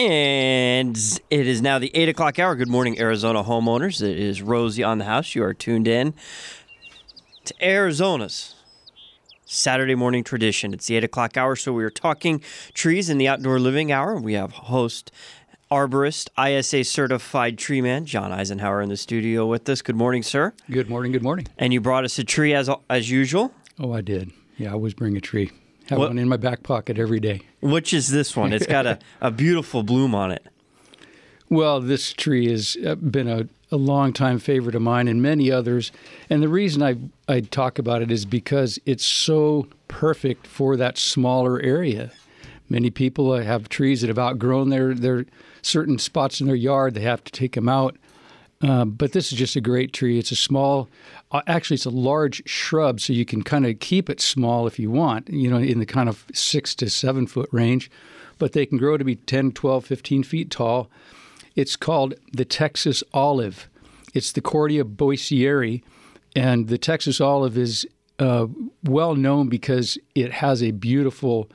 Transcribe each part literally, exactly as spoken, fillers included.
And it is now the eight o'clock hour. Good morning, Arizona homeowners. It is Rosie on the house. You are tuned in to Arizona's Saturday morning tradition. It's the eight o'clock hour, so we are talking trees in the outdoor living hour. We have host, arborist, I S A certified tree man, John Eisenhower in the studio with us. Good morning, sir. Good morning, good morning. And you brought us a tree as as usual? Oh, I did. Yeah, I always bring a tree. Have What- one in my back pocket every day. Which is this one? It's got a, a beautiful bloom on it. Well, this tree has uh, been a, a long-time favorite of mine and many others. And the reason I, I talk about it is because it's so perfect for that smaller area. Many people uh, have trees that have outgrown their, their certain spots in their yard. They have to take them out. Uh, but this is just a great tree. It's a small, uh, actually, it's a large shrub, so you can kind of keep it small if you want, you know, in the kind of six to seven foot range. But they can grow to be ten, twelve, fifteen feet tall. It's called the Texas olive. It's the Cordia boissieri, and the Texas olive is uh, well known because it has a beautiful,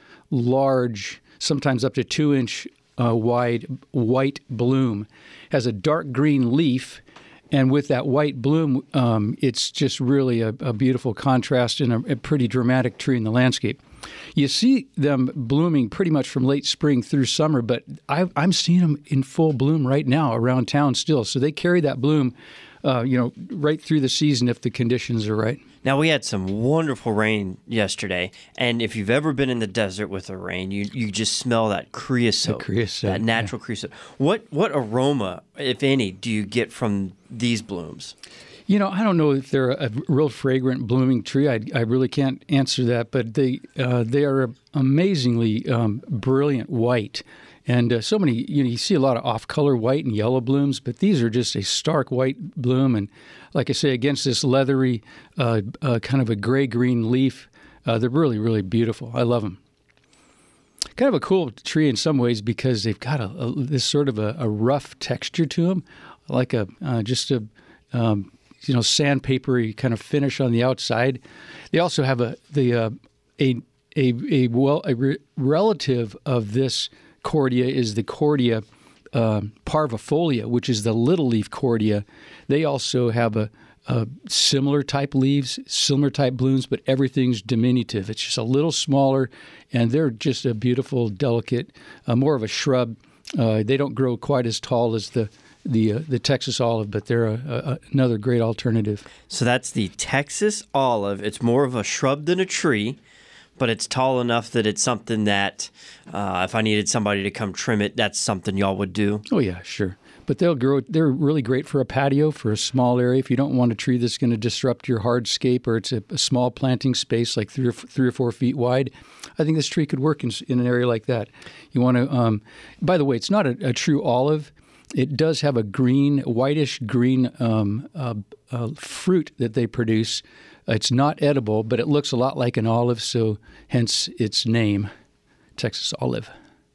large, sometimes up to two inch uh, wide white bloom. Has a dark green leaf, and with that white bloom, um, it's just really a, a beautiful contrast and a, a pretty dramatic tree in the landscape. You see them blooming pretty much from late spring through summer, but I've, I'm seeing them in full bloom right now around town still. So they carry that bloom, uh, you know, right through the season if the conditions are right. Now, we had some wonderful rain yesterday, and if you've ever been in the desert with the rain, you you just smell that creosote, The creosote, that natural yeah. creosote. What what aroma, if any, do you get from these blooms? You know, I don't know if they're a real fragrant blooming tree. I, I really can't answer that, but they uh, they are amazingly um, brilliant white. And uh, so many, you know, you see a lot of off-color white and yellow blooms, but these are just a stark white bloom. And like I say, against this leathery, uh, uh, kind of a gray-green leaf, uh, they're really, really beautiful. I love them. Kind of a cool tree in some ways because they've got a, a this sort of a, a rough texture to them, like a uh, just a um, you know sandpapery kind of finish on the outside. They also have a the uh, a a a well a re- relative of this Cordia is the Cordia uh, parvifolia, which is the little leaf Cordia. They also have a, a similar type leaves, similar type blooms, but everything's diminutive. It's just a little smaller, and they're just a beautiful, delicate, uh, more of a shrub. Uh, they don't grow quite as tall as the the uh, the Texas olive, but they're a, a, another great alternative. So that's the Texas olive. It's more of a shrub than a tree, but it's tall enough that it's something that uh, if I needed somebody to come trim it, that's something y'all would do. Oh, yeah, sure. But they'll grow. They're really great for a patio, for a small area. If you don't want a tree that's going to disrupt your hardscape, or it's a, a small planting space like three or, three or four feet wide, I think this tree could work in, in an area like that. You want to, um, by the way, it's not a, a true olive. It does have a green, whitish green um, uh, uh, fruit that they produce. It's not edible, but it looks a lot like an olive, so hence its name, Texas olive.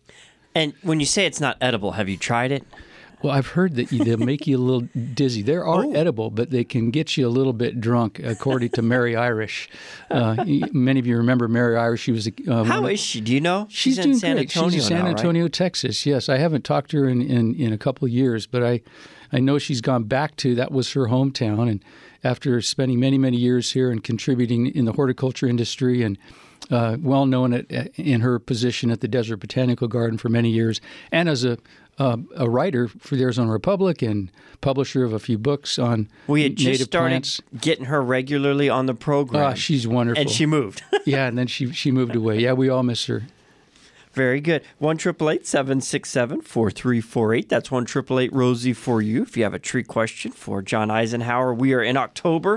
And when you say it's not edible, have you tried it? Well, I've heard that they'll make you a little dizzy. They are Oh. edible, but they can get you a little bit drunk, according to Mary Irish. Uh, many of you remember Mary Irish. She was. Uh, How one of- is she? Do you know? She's, in doing San great. Antonio She's in San now, right? Antonio, Texas. Yes, I haven't talked to her in, in, in a couple of years, but I, I know she's gone back to, that was her hometown. And after spending many, many years here and contributing in the horticulture industry and uh, well known at, in her position at the Desert Botanical Garden for many years, and as a uh, a writer for the Arizona Republic and publisher of a few books on We had just native started plants. getting her regularly on the program. Ah, she's wonderful. and she moved. Yeah, and then she she moved away. Yeah, we all miss her. Very good. one eight eight eight, seven six seven, four three four eight. That's one eight eight eight, Rosie for you. If you have a tree question for John Eisenhower, we are in October.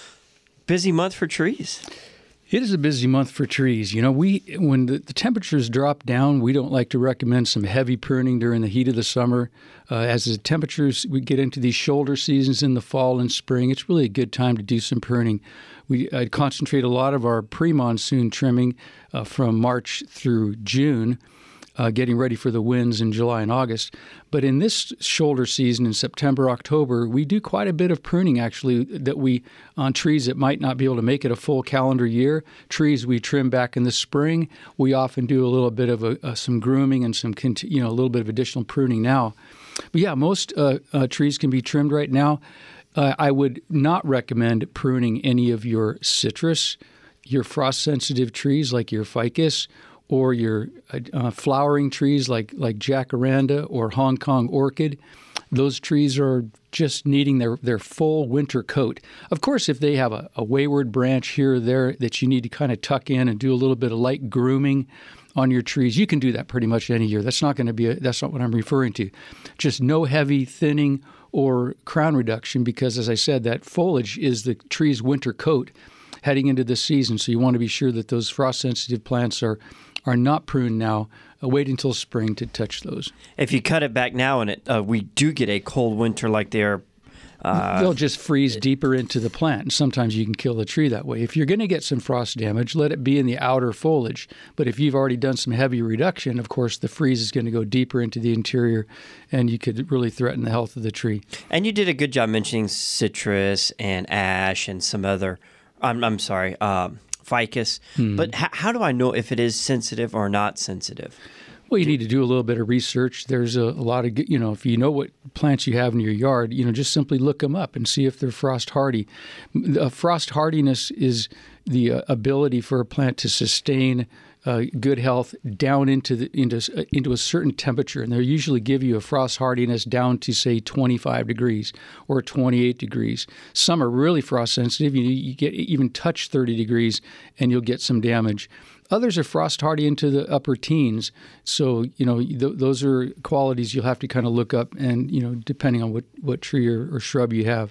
Busy month for trees. It is a busy month for trees. You know, we when the, the temperatures drop down, we don't like to recommend some heavy pruning during the heat of the summer. Uh, as the temperatures, we get into these shoulder seasons in the fall and spring, it's really a good time to do some pruning. We uh, concentrate a lot of our pre-monsoon trimming uh, from March through June. uh, getting ready for the winds in July and August. But in this shoulder season in September, October, we do quite a bit of pruning actually that we on trees that might not be able to make it a full calendar year. Trees we trim back in the spring. We often do a little bit of a, uh, some grooming and some you know a little bit of additional pruning now. But yeah, most uh, uh, trees can be trimmed right now. Uh, I would not recommend pruning any of your citrus, your frost-sensitive trees like your ficus, or your uh, flowering trees like, like jacaranda or Hong Kong orchid. Those trees are just needing their, their full winter coat. Of course, if they have a, a wayward branch here or there that you need to kind of tuck in and do a little bit of light grooming on your trees, you can do that pretty much any year. That's not going to be a, that's not what I'm referring to. Just no heavy thinning or crown reduction because, as I said, that foliage is the tree's winter coat heading into the season. So you want to be sure that those frost-sensitive plants are are not pruned now. Uh, wait until spring to touch those. If you cut it back now and it uh, we do get a cold winter like they are, uh, they'll just freeze it, deeper into the plant. And sometimes you can kill the tree that way. If you're going to get some frost damage, let it be in the outer foliage. But if you've already done some heavy reduction, of course, the freeze is going to go deeper into the interior, and you could really threaten the health of the tree. And you did a good job mentioning citrus and ash and some other, I'm, I'm sorry, um, ficus. Hmm. But h- how do I know if it is sensitive or not sensitive? Well, you need to do a little bit of research. There's a, a lot of, you know, if you know what plants you have in your yard, you know, just simply look them up and see if they're frost hardy. Uh, frost hardiness is the uh, ability for a plant to sustain uh, good health down into the into uh, into a certain temperature, and they usually give you a frost hardiness down to say twenty-five degrees or twenty-eight degrees. Some are really frost sensitive. You, you get even touch thirty degrees, and you'll get some damage. Others are frost hardy into the upper teens. So, you know, th- those are qualities you'll have to kind of look up and, you know, depending on what, what tree or, or shrub you have.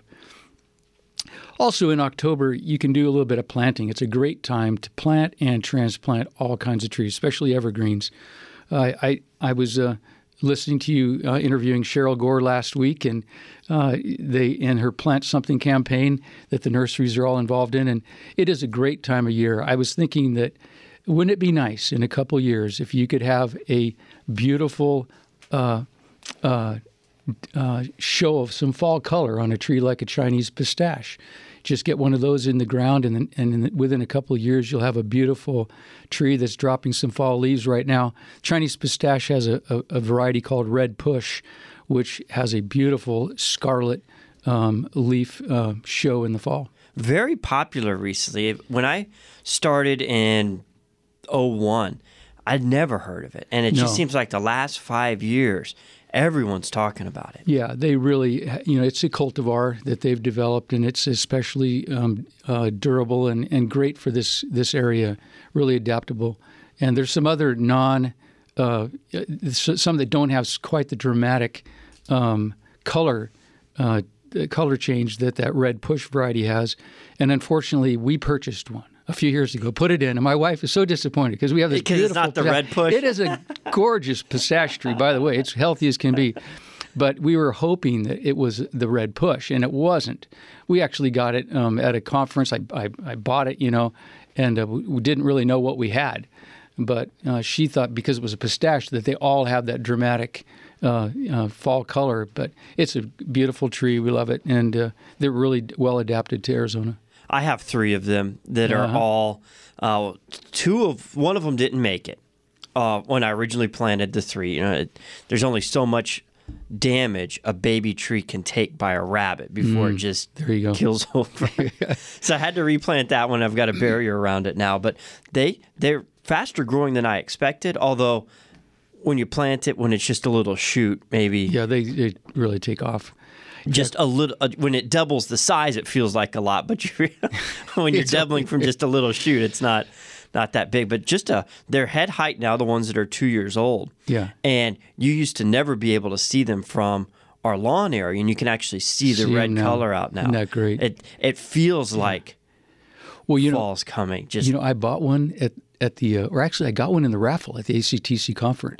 Also in October, you can do a little bit of planting. It's a great time to plant and transplant all kinds of trees, especially evergreens. Uh, I, I was uh, listening to you uh, interviewing Cheryl Gore last week, and uh, they in her Plant Something campaign that the nurseries are all involved in, and it is a great time of year. I was thinking that wouldn't it be nice in a couple years if you could have a beautiful uh, uh, uh, show of some fall color on a tree like a Chinese pistache? Just get one of those in the ground, and then, and in the, within a couple of years, you'll have a beautiful tree that's dropping some fall leaves right now. Chinese pistache has a, a, a variety called Red Push, which has a beautiful scarlet um, leaf uh, show in the fall. Very popular recently. When I started in oh one, I'd never heard of it. And it no. just seems like the last five years, everyone's talking about it. Yeah, they really, you know, it's a cultivar that they've developed, and it's especially um, uh, durable and, and great for this, this area, really adaptable. And there's some other non, uh, some that don't have quite the dramatic um, color uh, color change that that Red Push variety has. And unfortunately, we purchased one a few years ago, put it in, and my wife is so disappointed because we have this because beautiful... it's not the pistache. Red Push. It is a gorgeous pistache tree, by the way. It's healthy as can be. But we were hoping that it was the Red Push, and it wasn't. We actually got it um, at a conference. I, I, I bought it, you know, and uh, we didn't really know what we had. But uh, she thought because it was a pistache that they all have that dramatic uh, uh, fall color. But it's a beautiful tree. We love it, and uh, they're really well adapted to Arizona. I have three of them that are Uh-huh. all, uh, two of, one of them didn't make it uh, when I originally planted the three. You know, it, there's only so much damage a baby tree can take by a rabbit before Mm, it just there you go. kills over. So I had to replant that one. I've got a barrier around it now. But they, they're faster growing than I expected, although when you plant it, when it's just a little shoot, maybe. Yeah, they, they really take off. Just a little, uh, when it doubles the size, it feels like a lot. But you, when you're It's doubling only- from just a little shoot, it's not not that big. But just a, their head height now, the ones that are two years old. Yeah. And you used to never be able to see them from our lawn area, and you can actually see the See 'em red now. color out now. Isn't that great? It it feels like Well, you know, fall's coming. Just you know, I bought one at at the, uh, or actually, I got one in the raffle at the A C T C conference,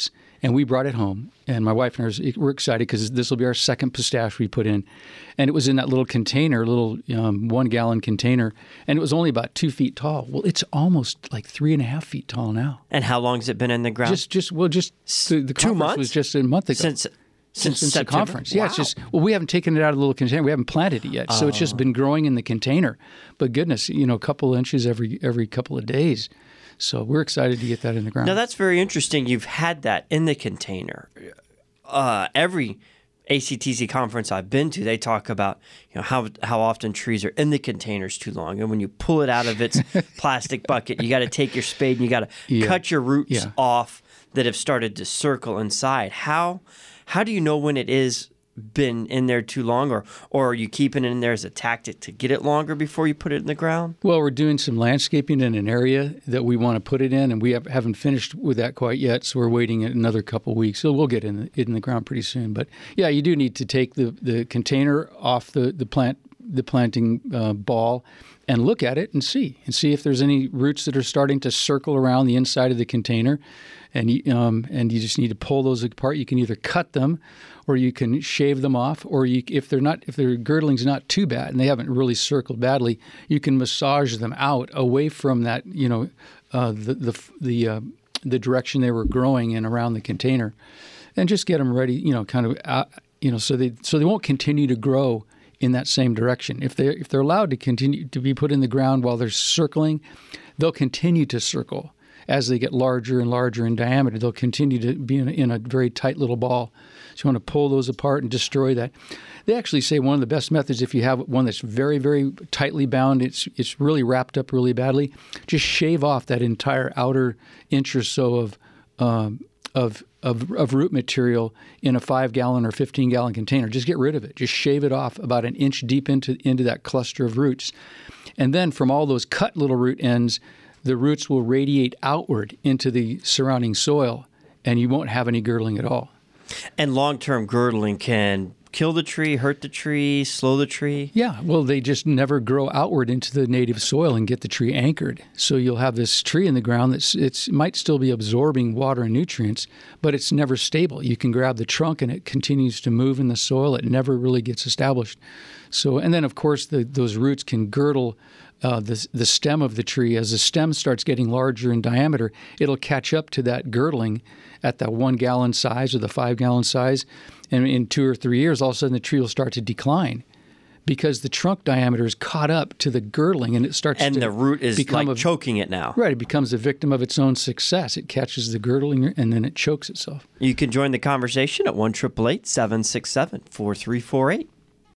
And we brought it home. And my wife and I were excited because this will be our second pistache we put in. And it was in that little container, little um, one-gallon container, and it was only about two feet tall. Well, it's almost like three and a half feet tall now. And how long has it been in the ground? Just, just well, just the, the two conference months? was just a month ago. Since since, since September? the conference. Wow. Yeah, it's just well, we haven't taken it out of the little container. We haven't planted it yet, so Oh. it's just been growing in the container. But goodness, you know, a couple inches every every couple of days. So we're excited to get that in the ground. Now, that's very interesting. You've had that in the container. Uh, every A C T C conference I've been to, they talk about you know how how often trees are in the containers too long, and when you pull it out of its plastic bucket, you got to take your spade and you got to Yeah. cut your roots Yeah. off that have started to circle inside. How how do you know when it is been in there too long, or or are you keeping it in there as a tactic to get it longer before you put it in the ground? Well, we're doing some landscaping in an area that we want to put it in, and we have, haven't finished with that quite yet, so we're waiting another couple weeks. So we'll get in the, it in the ground pretty soon. But yeah, you do need to take the, the container off the, the plant the planting uh, ball and look at it and see and see if there's any roots that are starting to circle around the inside of the container, and you, um, and you just need to pull those apart. You can either cut them, or you can shave them off, or you, if they're not, if their girdling's not too bad and they haven't really circled badly, you can massage them out away from that, you know, uh, the the the uh, the direction they were growing in around the container, and just get them ready, you know, kind of, uh, you know, so they so they won't continue to grow in that same direction. If they if they're allowed to continue to be put in the ground while they're circling, they'll continue to circle as they get larger and larger in diameter. They'll continue to be in a, in a very tight little ball. So you want to pull those apart and destroy that. They actually say one of the best methods, if you have one that's very, very tightly bound, it's it's really wrapped up really badly, just shave off that entire outer inch or so of um, of Of, of root material in a five gallon or fifteen gallon container. Just get rid of it. Just shave it off about an inch deep into into that cluster of roots. And then from all those cut little root ends, the roots will radiate outward into the surrounding soil, and you won't have any girdling at all. And long-term girdling can kill the tree, hurt the tree, slow the tree? Yeah, well, they just never grow outward into the native soil and get the tree anchored. So you'll have this tree in the ground that's it's might still be absorbing water and nutrients, but it's never stable. You can grab the trunk and it continues to move in the soil. It never really gets established. So, and then of course the, those roots can girdle uh, the the stem of the tree. As the stem starts getting larger in diameter, it'll catch up to that girdling at the one gallon size or the five gallon size. And in two or three years, all of a sudden the tree will start to decline because the trunk diameter is caught up to the girdling, and it starts and to the root is become like a, choking it now. Right, it becomes a victim of its own success. It catches the girdling and then it chokes itself. You can join the conversation at one eight eight eight, seven six seven, four three four eight.